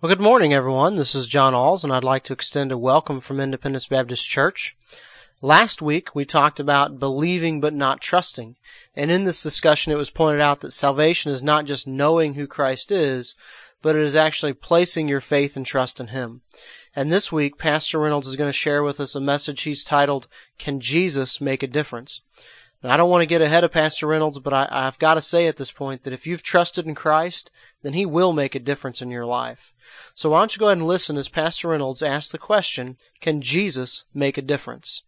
Well, good morning, everyone. This is John Alls, and I'd like to extend a welcome from Independence Baptist Church. Last week, we talked about believing but not trusting. And in this discussion, it was pointed out that salvation is not just knowing who Christ is, but it is actually placing your faith and trust in Him. And this week, Pastor Reynolds is going to share with us a message he's titled, Can Jesus Make a Difference? Now, I don't want to get ahead of Pastor Reynolds, but I've got to say at this point that if you've trusted in Christ, then He will make a difference in your life. So why don't you go ahead and listen as Pastor Reynolds asks the question, Can Jesus make a difference?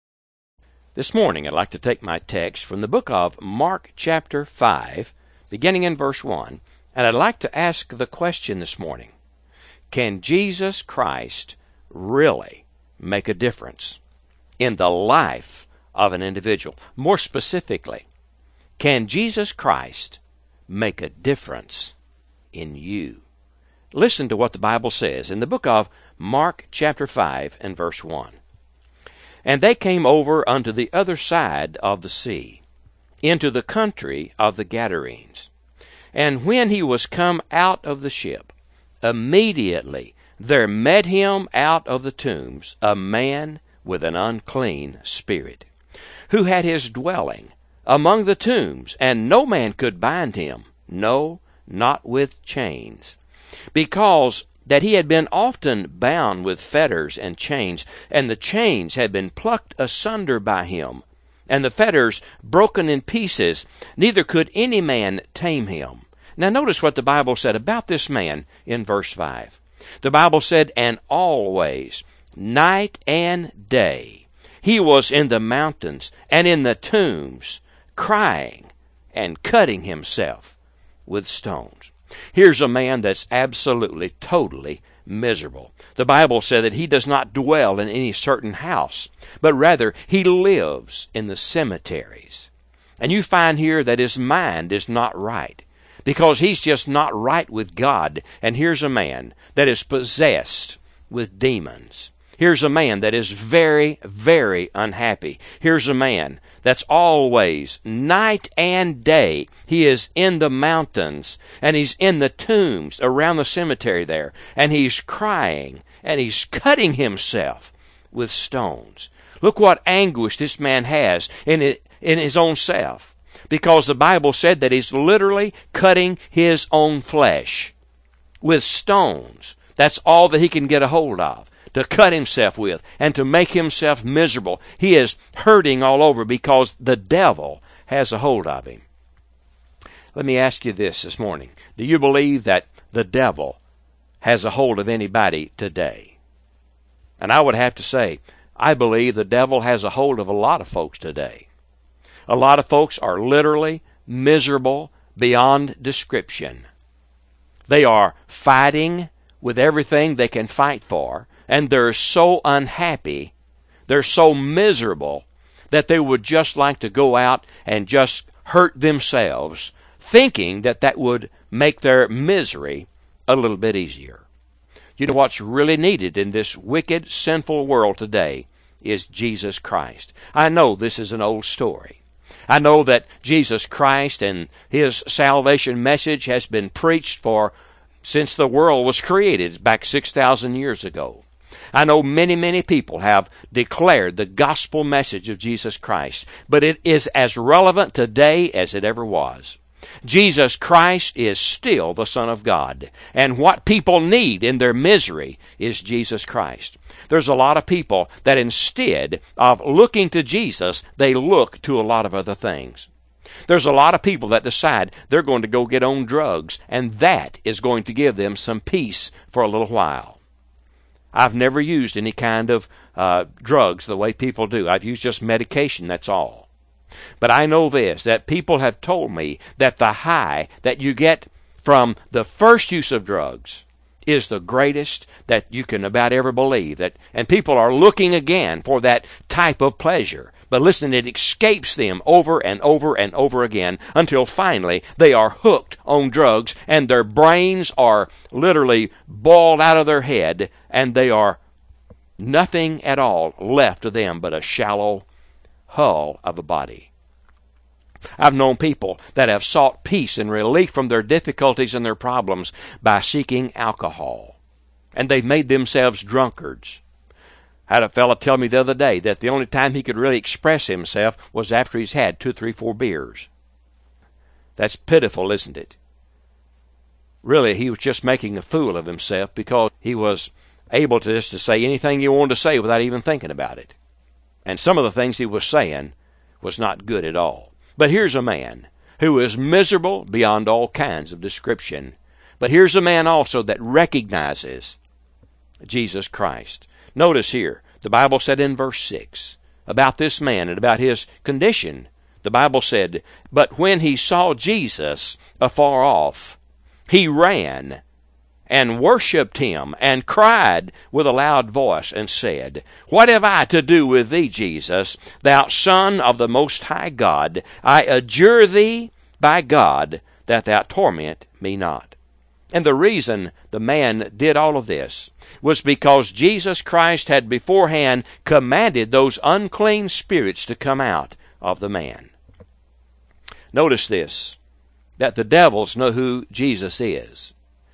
This morning I'd like to take my text from the book of Mark chapter 5, beginning in verse 1, and I'd like to ask the question this morning, can Jesus Christ really make a difference in the life of an individual? More specifically, can Jesus Christ make a difference in you? Listen to what the Bible says in the book of Mark chapter 5 and verse 1. And they came over unto the other side of the sea, into the country of the Gadarenes. And when he was come out of the ship, immediately there met him out of the tombs a man with an unclean spirit, who had his dwelling among the tombs, and no man could bind him, no, not with chains, because that he had been often bound with fetters and chains, and the chains had been plucked asunder by him, and the fetters broken in pieces, neither could any man tame him. Now notice what the Bible said about this man in verse 5. The Bible said, and always, night and day, he was in the mountains and in the tombs, crying and cutting himself with stones. Here's a man that's absolutely, totally miserable. The Bible said that he does not dwell in any certain house, but rather he lives in the cemeteries. And you find here that his mind is not right, because he's just not right with God. And here's a man that is possessed with demons. Here's a man that is very, very unhappy. Here's a man that's always, night and day, he is in the mountains, and he's in the tombs around the cemetery there, and he's crying, and he's cutting himself with stones. Look what anguish this man has in his own self, because the Bible said that he's literally cutting his own flesh with stones. That's all that he can get a hold of, to cut himself with and to make himself miserable. He is hurting all over because the devil has a hold of him. Let me ask you this morning. Do you believe that the devil has a hold of anybody today? And I would have to say, I believe the devil has a hold of a lot of folks today. A lot of folks are literally miserable beyond description. They are fighting with everything they can fight for, and they're so unhappy, they're so miserable, that they would just like to go out and just hurt themselves, thinking that that would make their misery a little bit easier. You know what's really needed in this wicked, sinful world today is Jesus Christ. I know this is an old story. I know that Jesus Christ and His salvation message has been preached since the world was created back 6,000 years ago. I know many, many people have declared the gospel message of Jesus Christ, but it is as relevant today as it ever was. Jesus Christ is still the Son of God, and what people need in their misery is Jesus Christ. There's a lot of people that instead of looking to Jesus, they look to a lot of other things. There's a lot of people that decide they're going to go get on drugs, and that is going to give them some peace for a little while. I've never used any kind of drugs the way people do. I've used just medication, that's all. But I know this, that people have told me that the high that you get from the first use of drugs is the greatest that you can about ever believe. And people are looking again for that type of pleasure. But listen, it escapes them over and over and over again until finally they are hooked on drugs and their brains are literally boiled out of their head and they are nothing at all left of them but a shallow hull of a body. I've known people that have sought peace and relief from their difficulties and their problems by seeking alcohol. and they've made themselves drunkards. I had a fellow tell me the other day that the only time he could really express himself was after he's had 2, 3, 4 beers. That's pitiful, isn't it? Really, he was just making a fool of himself because he was able to just to say anything he wanted to say without even thinking about it. And some of the things he was saying was not good at all. But here's a man who is miserable beyond all kinds of description. But here's a man also that recognizes Jesus Christ. Notice here, the Bible said in verse 6 about this man and about his condition. The Bible said, "But when he saw Jesus afar off, he ran and worshipped him and cried with a loud voice and said, What have I to do with thee, Jesus, thou Son of the Most High God? I adjure thee by God that thou torment me not." And the reason the man did all of this was because Jesus Christ had beforehand commanded those unclean spirits to come out of the man. Notice this, that the devils know who Jesus is.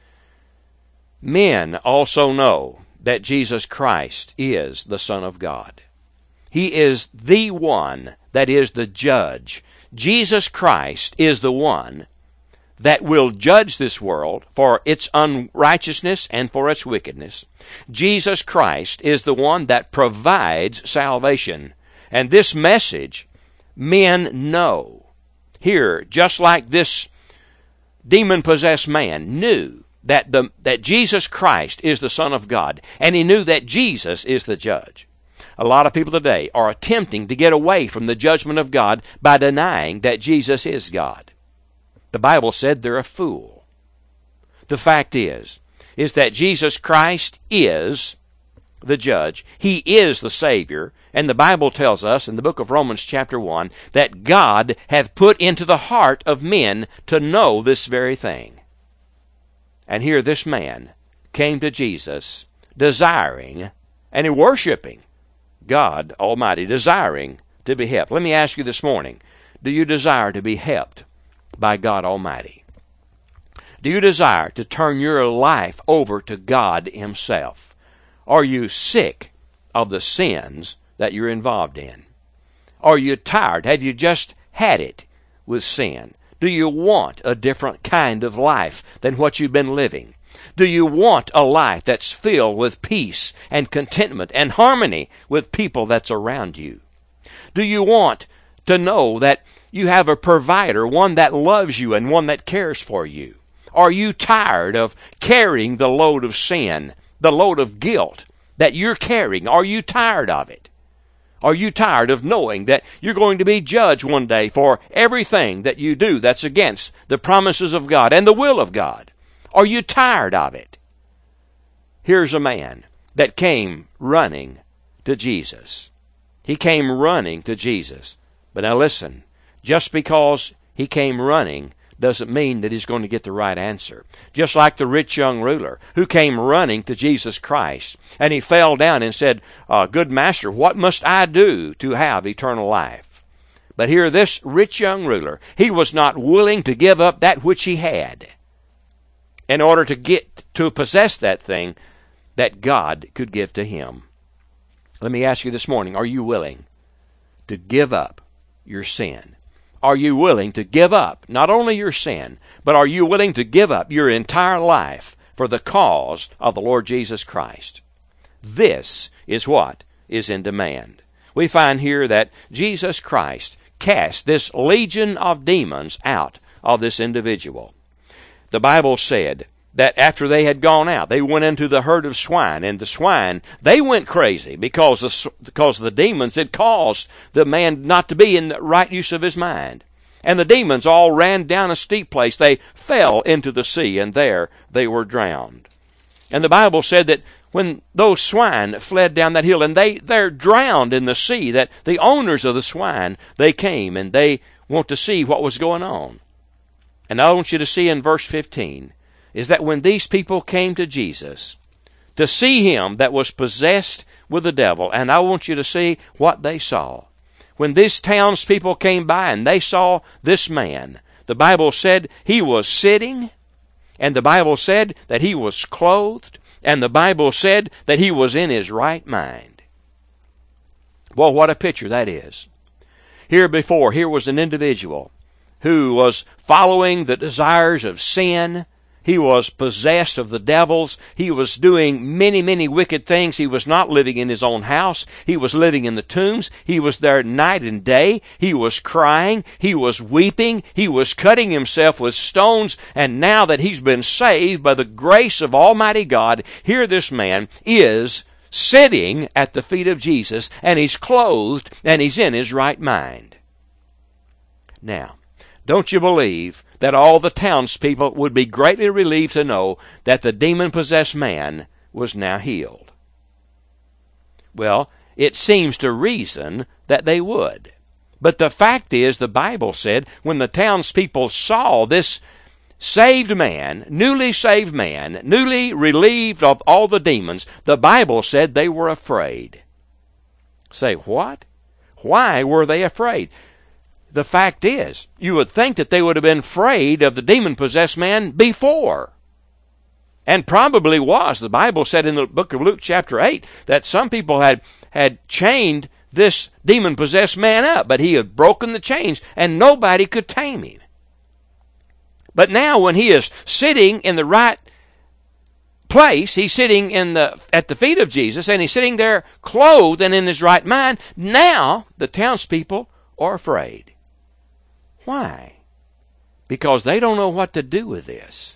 Men also know that Jesus Christ is the Son of God. He is the one that is the judge. Jesus Christ is the one that will judge this world for its unrighteousness and for its wickedness. Jesus Christ is the one that provides salvation. And this message men know. Here, just like this demon-possessed man knew that Jesus Christ is the Son of God, and he knew that Jesus is the judge. A lot of people today are attempting to get away from the judgment of God by denying that Jesus is God. The Bible said they're a fool. The fact is that Jesus Christ is the judge. He is the Savior. And the Bible tells us in the book of Romans chapter 1 that God hath put into the heart of men to know this very thing. And here this man came to Jesus desiring and worshiping God Almighty, desiring to be helped. Let me ask you this morning, do you desire to be helped by God Almighty? Do you desire to turn your life over to God Himself? Are you sick of the sins that you're involved in? Are you tired? Have you just had it with sin? Do you want a different kind of life than what you've been living? Do you want a life that's filled with peace and contentment and harmony with people that's around you? Do you want to know that you have a provider, one that loves you and one that cares for you? Are you tired of carrying the load of sin, the load of guilt that you're carrying? Are you tired of it? Are you tired of knowing that you're going to be judged one day for everything that you do that's against the promises of God and the will of God? Are you tired of it? Here's a man that came running to Jesus. He came running to Jesus. But now listen, just because he came running doesn't mean that he's going to get the right answer. Just like the rich young ruler who came running to Jesus Christ, and he fell down and said, Good Master, what must I do to have eternal life? But here this rich young ruler, he was not willing to give up that which he had in order to get to possess that thing that God could give to him. Let me ask you this morning, are you willing to give up your sin? Are you willing to give up not only your sin, but are you willing to give up your entire life for the cause of the Lord Jesus Christ? This is what is in demand. We find here that Jesus Christ cast this legion of demons out of this individual. The Bible said that after they had gone out, they went into the herd of swine, and the swine, they went crazy because the demons had caused the man not to be in the right use of his mind. And the demons all ran down a steep place. They fell into the sea, and there they were drowned. And the Bible said that when those swine fled down that hill, and they're drowned in the sea, that the owners of the swine, they came, and they want to see what was going on. And I want you to see in verse 15, is that when these people came to Jesus to see him that was possessed with the devil, and I want you to see what they saw. When these townspeople came by and they saw this man, the Bible said he was sitting, and the Bible said that he was clothed, and the Bible said that he was in his right mind. Well, what a picture that is. Here was an individual who was following the desires of sin. He was possessed of the devils. He was doing many, many wicked things. He was not living in his own house. He was living in the tombs. He was there night and day. He was crying. He was weeping. He was cutting himself with stones. And now that he's been saved by the grace of Almighty God, here this man is sitting at the feet of Jesus, and he's clothed, and he's in his right mind. Now, don't you believe that all the townspeople would be greatly relieved to know that the demon-possessed man was now healed? Well, it seems to reason that they would. But the fact is, the Bible said, when the townspeople saw this saved man, newly relieved of all the demons, the Bible said they were afraid. Say, what? Why were they afraid? The fact is, you would think that they would have been afraid of the demon-possessed man before. And probably was. The Bible said in the book of Luke chapter 8 that some people had chained this demon-possessed man up, but he had broken the chains and nobody could tame him. But now when he is sitting in the right place, he's sitting at the feet of Jesus, and he's sitting there clothed and in his right mind, now the townspeople are afraid. Why? Because they don't know what to do with this.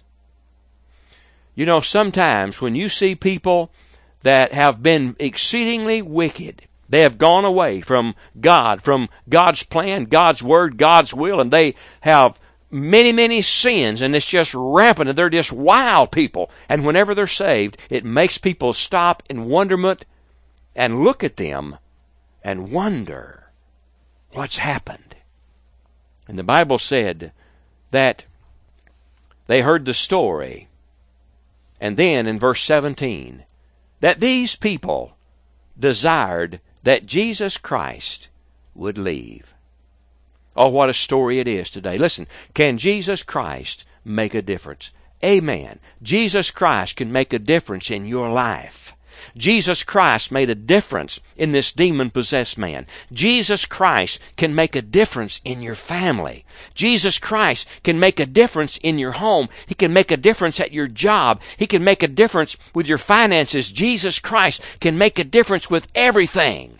You know, sometimes when you see people that have been exceedingly wicked, they have gone away from God, from God's plan, God's word, God's will, and they have many, many sins, and it's just rampant, and they're just wild people. And whenever they're saved, it makes people stop in wonderment and look at them and wonder what's happened. And the Bible said that they heard the story. And then in verse 17, that these people desired that Jesus Christ would leave. Oh, what a story it is today. Listen, can Jesus Christ make a difference? Amen. Jesus Christ can make a difference in your life. Jesus Christ made a difference in this demon-possessed man. Jesus Christ can make a difference in your family. Jesus Christ can make a difference in your home. He can make a difference at your job. He can make a difference with your finances. Jesus Christ can make a difference with everything.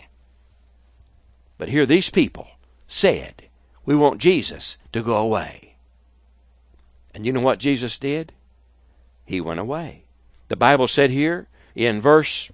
But here these people said, we want Jesus to go away. And you know what Jesus did? He went away. The Bible said here, in verse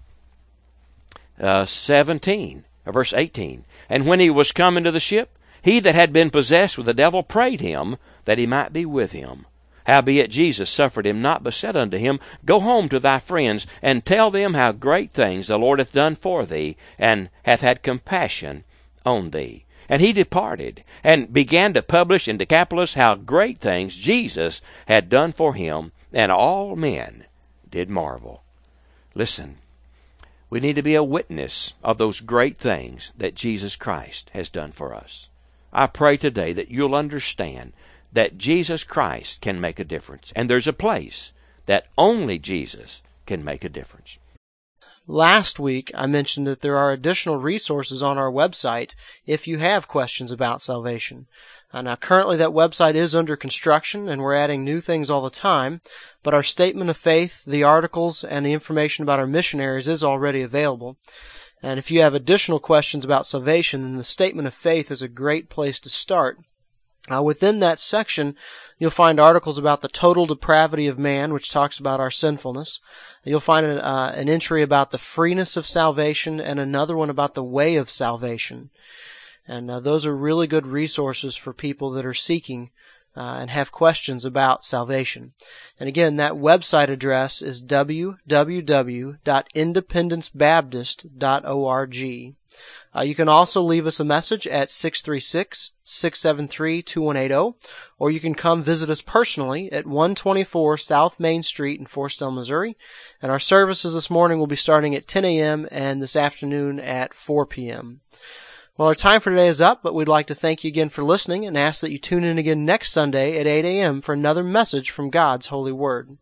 18, and when he was come into the ship, he that had been possessed with the devil prayed him that he might be with him. Howbeit Jesus suffered him not, but said unto him, Go home to thy friends, and tell them how great things the Lord hath done for thee, and hath had compassion on thee. And he departed, and began to publish in Decapolis how great things Jesus had done for him, and all men did marvel. Listen, we need to be a witness of those great things that Jesus Christ has done for us. I pray today that you'll understand that Jesus Christ can make a difference. And there's a place that only Jesus can make a difference. Last week, I mentioned that there are additional resources on our website if you have questions about salvation. Now, currently that website is under construction, and we're adding new things all the time, but our statement of faith, the articles, and the information about our missionaries is already available. And if you have additional questions about salvation, then the statement of faith is a great place to start. Within that section, you'll find articles about the total depravity of man, which talks about our sinfulness. You'll find an entry about the freeness of salvation, and another one about the way of salvation. And those are really good resources for people that are seeking and have questions about salvation. And again, that website address is www.independencebaptist.org. You can also leave us a message at 636-673-2180, or you can come visit us personally at 124 South Main Street in Forestell, Missouri. And our services this morning will be starting at 10 a.m. and this afternoon at 4 p.m. Well, our time for today is up, but we'd like to thank you again for listening and ask that you tune in again next Sunday at 8 a.m. for another message from God's Holy Word.